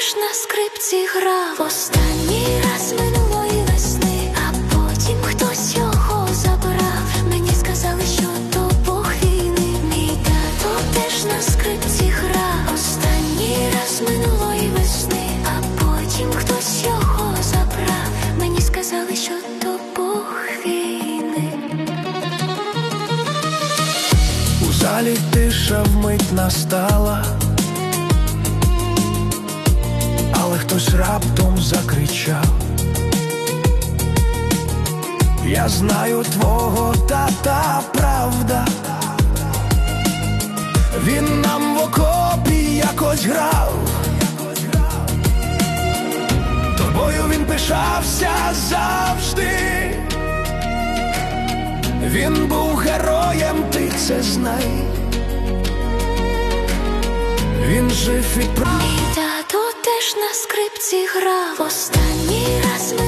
теж на скрипці грав. Останній раз минулої весни, а потім хтось його забрав. Мені сказали, що то Бог війни. Мій тато теж на скрипці грав. Останній раз минулої весни, а потім хтось його забрав. Мені сказали, що то Бог війни. У залі тиша вмить настала, але хтось раптом закричав: я знаю твого тата, правда. Він нам в окопі якось грав. Тобою він пишався завжди. Він був героєм, ти це знай. Він жив і Мій тато теж на скрипці грав. Останній раз